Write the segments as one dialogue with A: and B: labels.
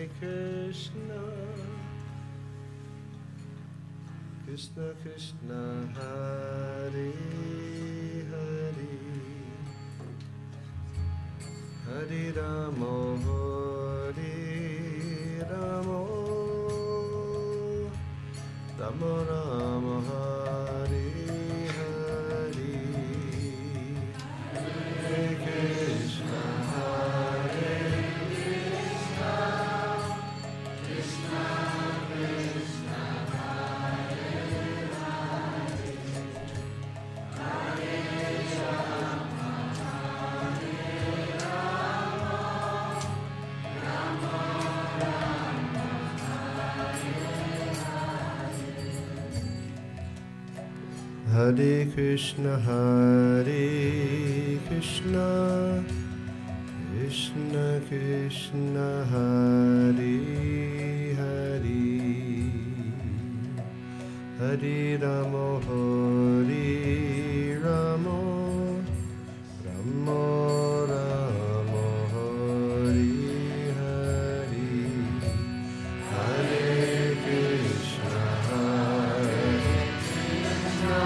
A: Krishna, Krishna Krishna, Hare Hare, Hare Rama, Hare Rama, Rama Rama, Hare Hare, Hare Krishna, Hare Krishna, Krishna Krishna, Hare Hare, Hare Rama, Hare Rama, Rama Rama, Hare Krishna, Hare Krishna, Krishna Krishna, Hare Hare, Hare Rama, Hare Rama, Rama Rama, Hare Hare, Hare Krishna, Hare Krishna,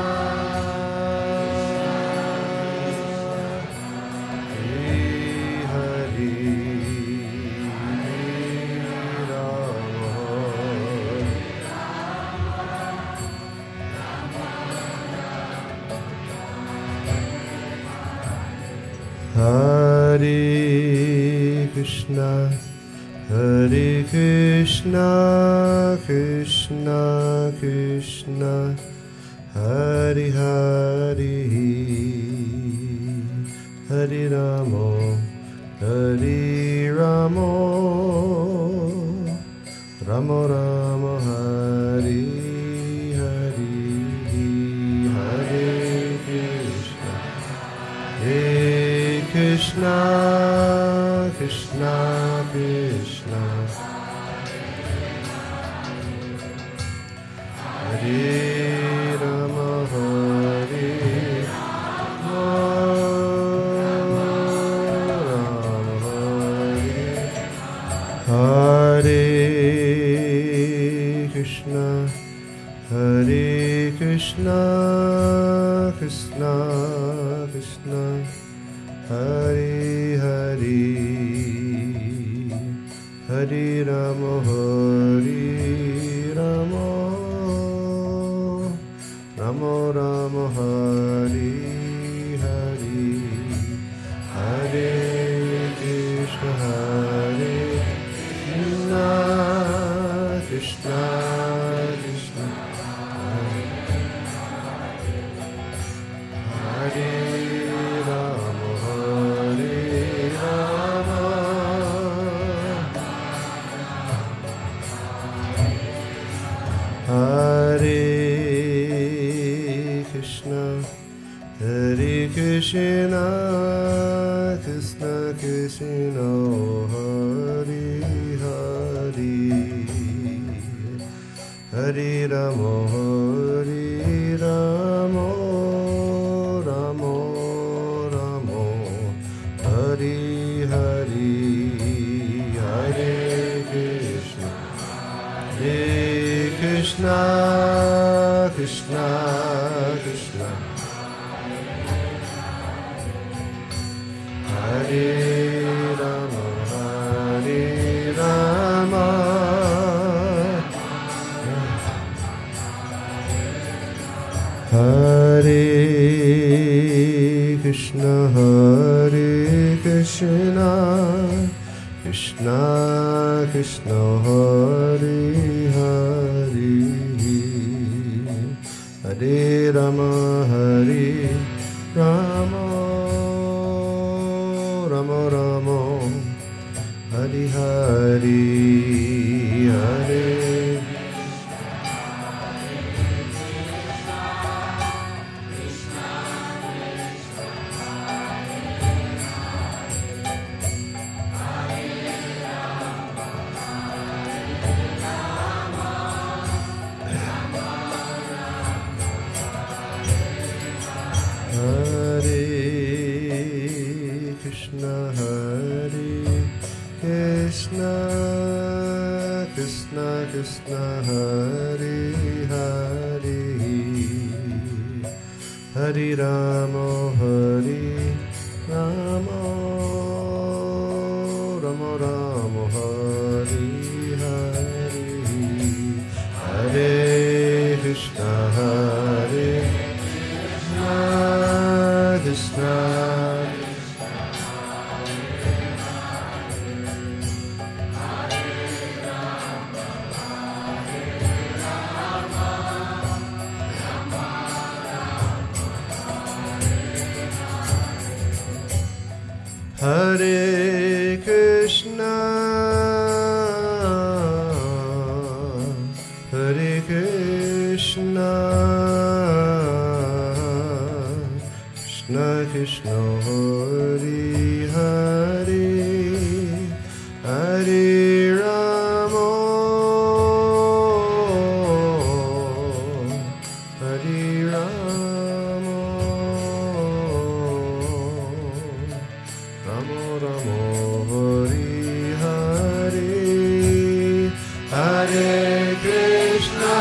A: Hare Krishna, Hare Krishna, Krishna Krishna, Hare Hare, Hare Rama, Hare Rama, Rama Rama, Hare Hare, Hare Krishna, Hare Krishna, Krishna Krishna, Hare Rama, Hare Rama, Rama Hare Krishna, Hare Krishna, Krishna Krishna, Hare Hare, Hare Rama, Hare Rama, Rama Rama, Hare Hare, Hare Krishna, Hare Krishna, Krishna Krishna, Hare Rama, Hare Rama, Hare Krishna, Hare Krishna, Krishna Krishna, Hare Hare, Hare Rama, Hare Rama, Rama Rama, Hare Hare, Hare Krishna, Hare Krishna, Krishna Krishna, Hare Rama, Hare Rama, Hare Krishna, Hare Krishna, Krishna Krishna, Hare Hare, Hare Rama, Hare Rama, Rama Rama, Hare Hare, Hare Hare Krishna, Hare Krishna, Rama Hare Rama Rama Rama Hare Hare Hare Krishna Hare Krishna Hare Krishna Hare Krishna Krishna Krishna Hare Hare Hare Rama Hare Rama Rama Rama Hare Hare Hare Krishna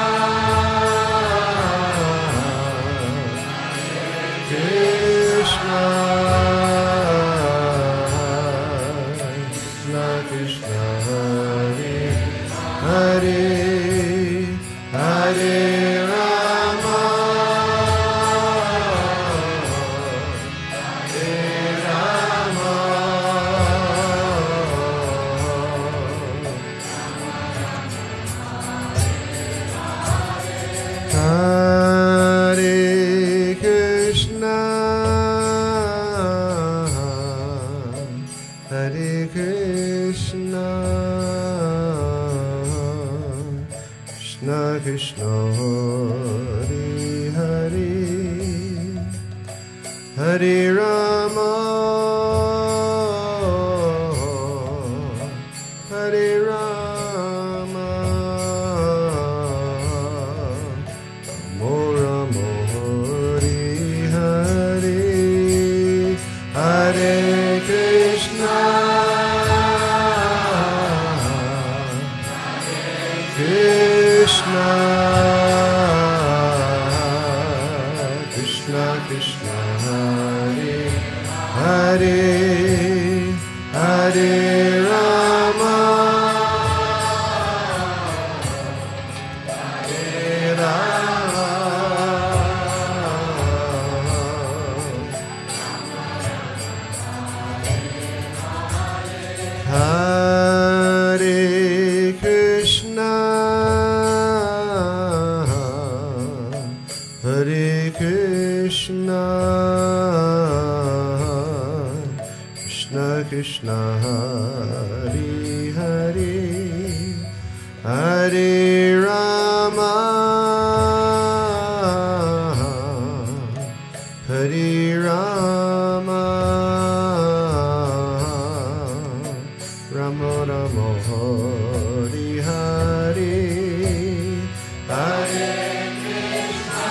A: Krishna Krishna Krishna Hare Hare Hare Rama Hare Krishna Hare Krishna Krishna Krishna Hare Hare Hare Rama Hare Rama Rama Hare Hare Hare Krishna Krishna Krishna Krishna Hare Hare Hare Rama Hare Rama Hare Krishna Hare Krishna Krishna Krishna Hare Hare Hare Rama Hare Rama Rama Rama Hare Hare Hare Krishna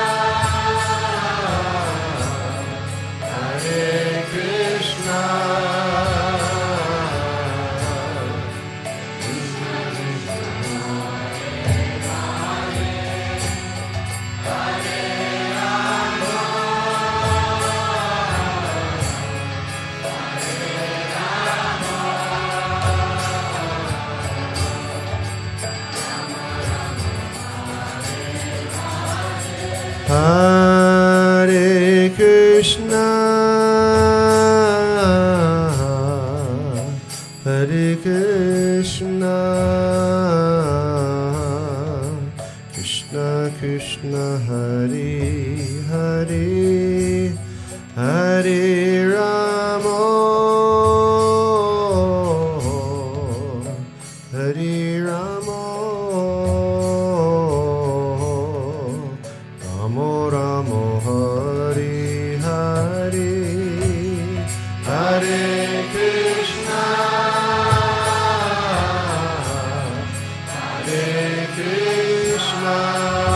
A: Hare Krishna Hare Krishna Hare Krishna Krishna Krishna Hare Hare Hare Rama Hare Rama Rama Rama Hare Hare Hare Krishna Hare Krishna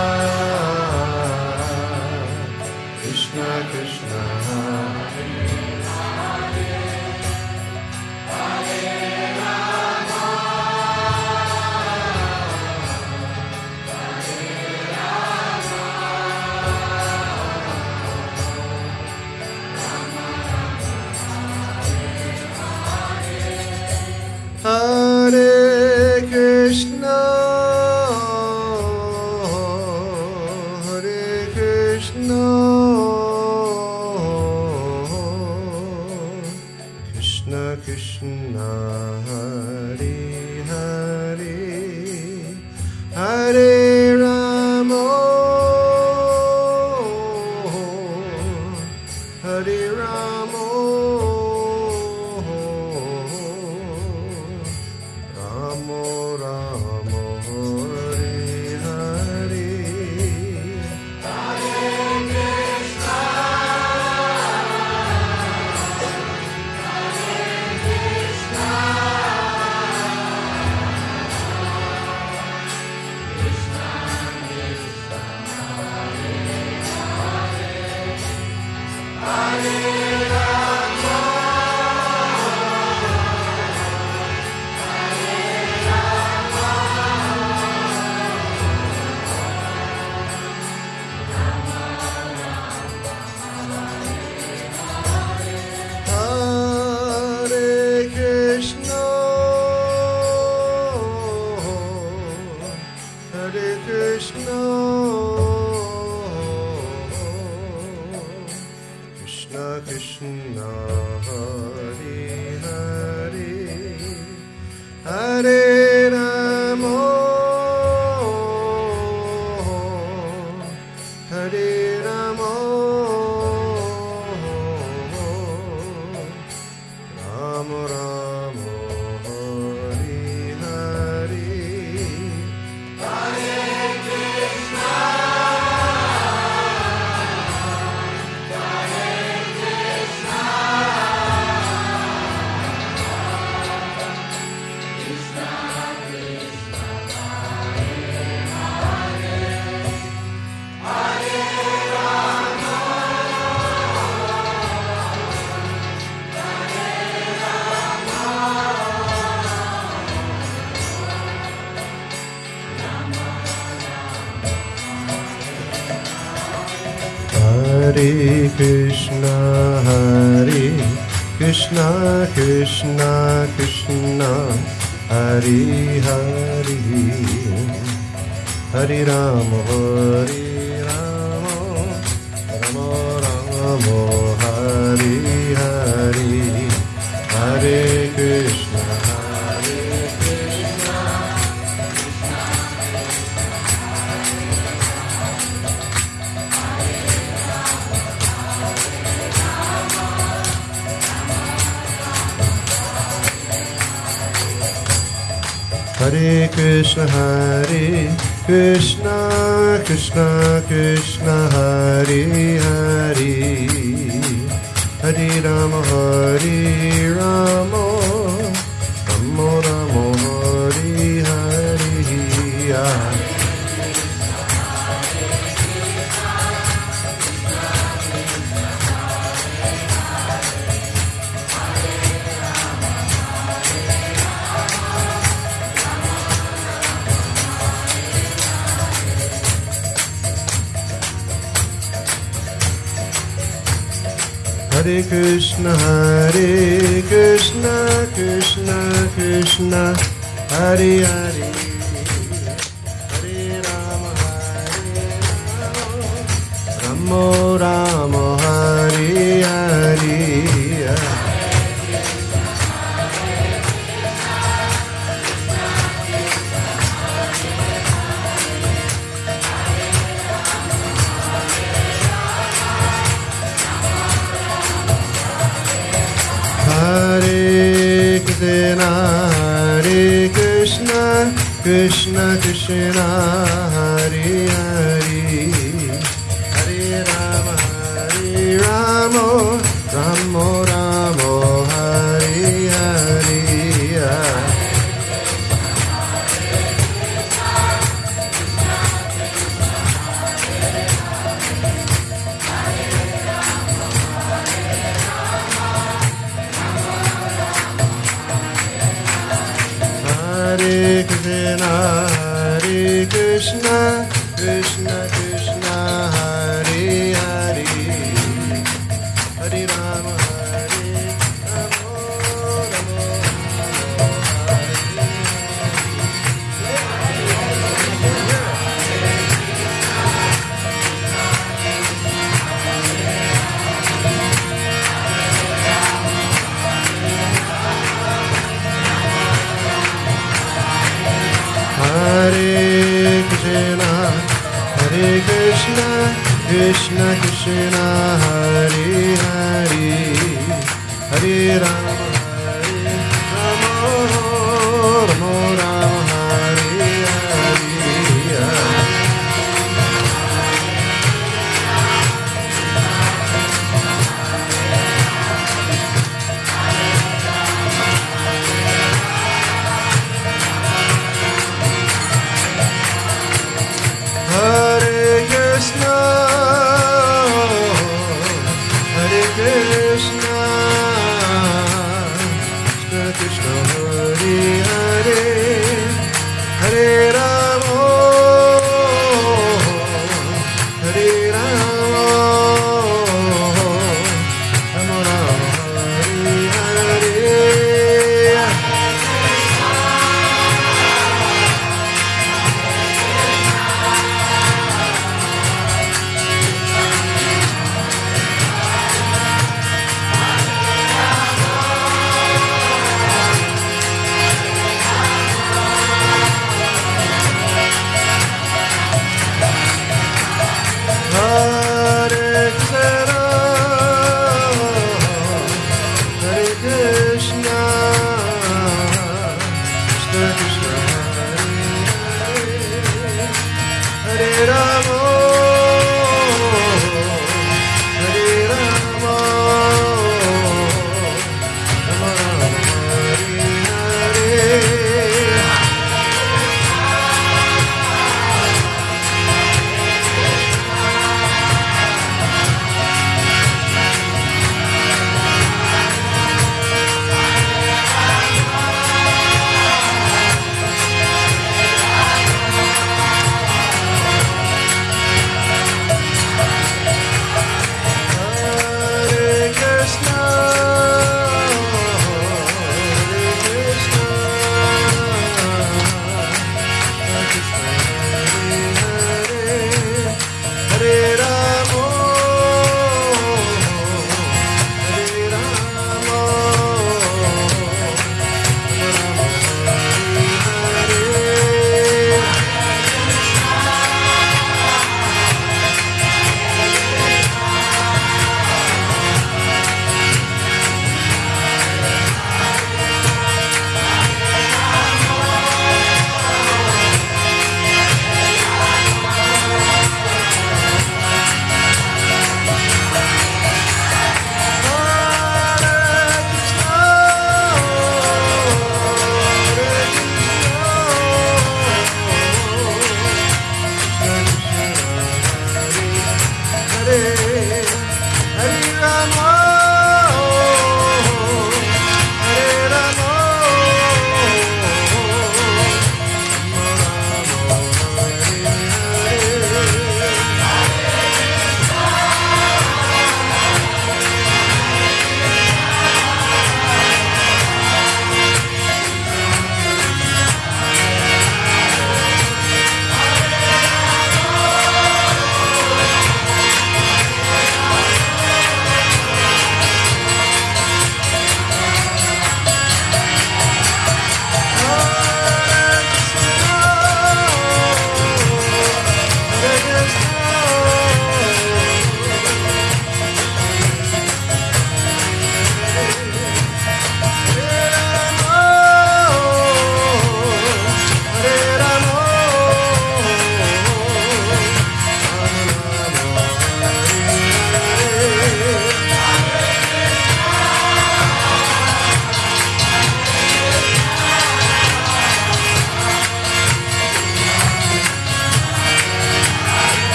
A: Krishna Krishna Krishna, Hare Hare, Hare Rama, Hare Rama, Rama Rama, Hare Hare, Hare Krishna, Hare Krishna, Krishna Krishna, Hare Hare, Hare Rama, Hare Rama, Rama Rama, Hare Hare, Hare Krishna, Hare Krishna, Krishna Krishna, Hare Hare, Hare Rama, Hare Rama, Rama Rama, Hare Hare, Hare Krishna, Hare Krishna, Hare Krishna, Hare Krishna, Krishna Krishna, Hare Hare, Hare Rama, Hare Rama, Rama Rama, Hare Hare. Hare Krishna, Hare Krishna, Krishna Krishna, Hare Hare, Hare Rama, Hare Rama, Rama Rama, Hare Hare. Hare Krishna, Hare Krishna, Krishna Krishna, Hare Hare, Hare Rama, Hare Rama, Rama Rama, Hare Hare. Hare Krishna, Hare Krishna, Krishna Krishna, Hare Hare, Hare Rama, Hare Rama, Rama Hare Krishna Krishna Hare Hare Hare Rama Hare Rama Rama Rama Hare Hare Hare Krishna Hare Krishna Krishna Krishna Hare Hare Hare Rama Hare Rama Rama Rama Hare Hare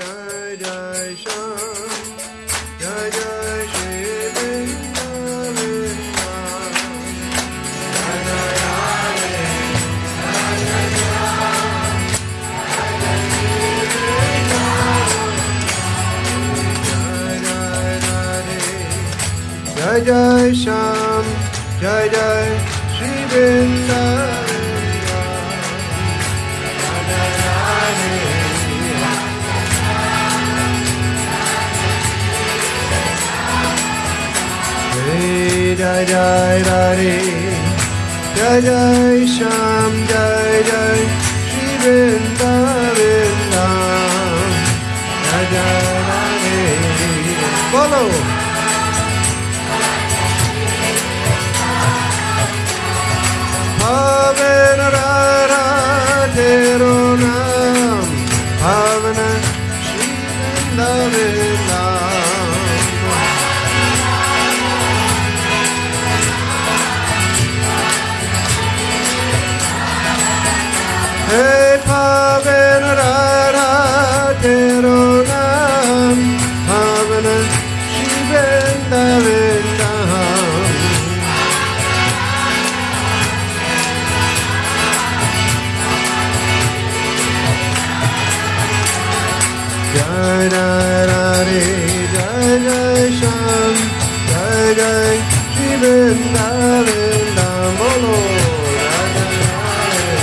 A: Jai Jai Shyam, Jai Jai Shri Vrindavan, Jai Jai Radhe, Jai Jai Shyam, Jai Jai Shri Vrindavan, Jai Jai Radhe, Jai Jai Shyam, Jai Jai Shri Vrindavan. Jai Jai Radhe, Jai Jai Shyam, Jai Jai Shri Vrindavan, Jai Jai Radhe. Follow. Bhavana Radha Tero Nam, Bhavana Shri Vrindavan. Hey Bhavana Radha Tero Nam, Bhavana Shri Vrindavan. Jai Jai Radhe, Jai Jai Shyam, Jai Jai Shri Vrindavan. Bolo Jai Jai Radhe.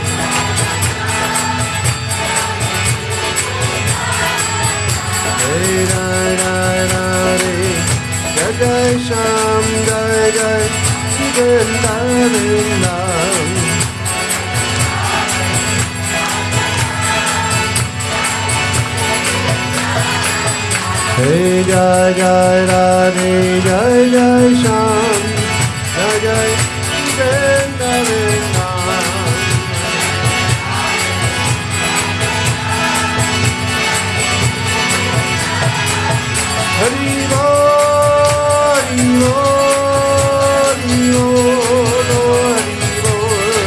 A: Jai Jai Radhe, Jai Jai Shyam, Jai Jai Shri Vrindavan. Hey Jai Jai Radhe, Jai Jai Shyam, Jai Jai Shri Vrindavan. Hari Bol, Hari Bol, Hari Bol, Hari Bol.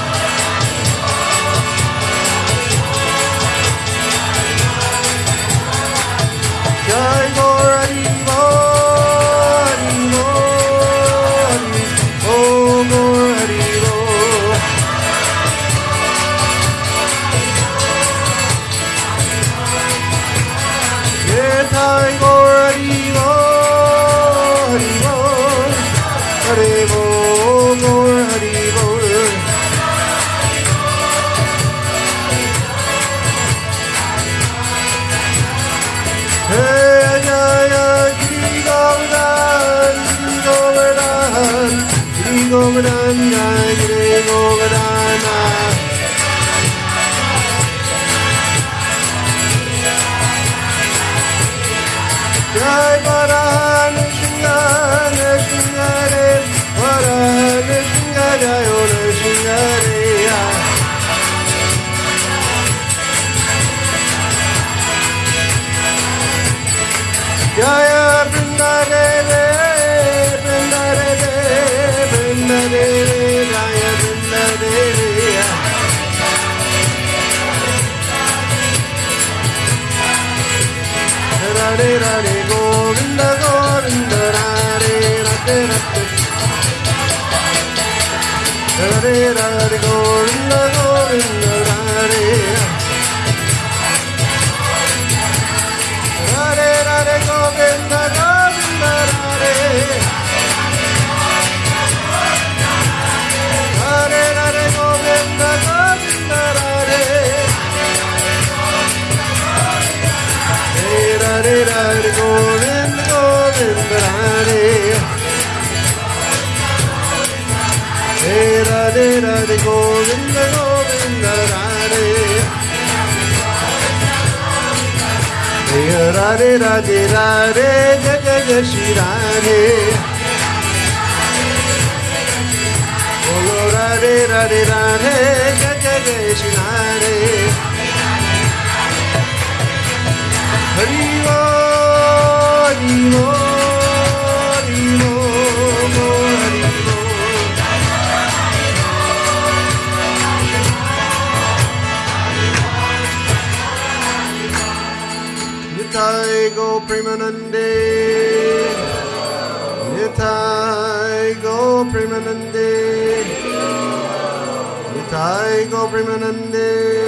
A: Jai Gaur Hari Bol, Hari Bol, Om Gaur Hari Bol. Jai Gaur Hari Bol, Hari Bol, Hari Bol, Gaur Hari Bol. Hey Jaya Shri Govardhan, Shri Govardhan, Shri Govardhan, Jai Shri Govardhan. Jai Varan Singha Singare, Varan Singha Jayo Singare. Jaya Vrindadeve, Vrindadeve, Vrindadeve, Jaya Vrindadeve. Radhe Radhe Govinda Govinda Radhe Radhe Radhe. Radhe Radhe Govinda Govinda Radhe. Radhe Radhe Govinda Govinda Radhe. Radhe Radhe Govinda Govinda Radhe. Hey Radhe Radhe Govinda Govinda Radhe. Hey Radhe Radhe Govinda Govinda Radhe. Hey Radhe Radhe Radhe Jai Jai Shri Radhe. Bolo Radhe Radhe Radhe Jai Jai Shri Radhe. Hari Bol, Hari Bol, Hari Bol, Hari Bol. Nitai Go Premanande, Nitai Go Premanande, Nitai Go Premanande.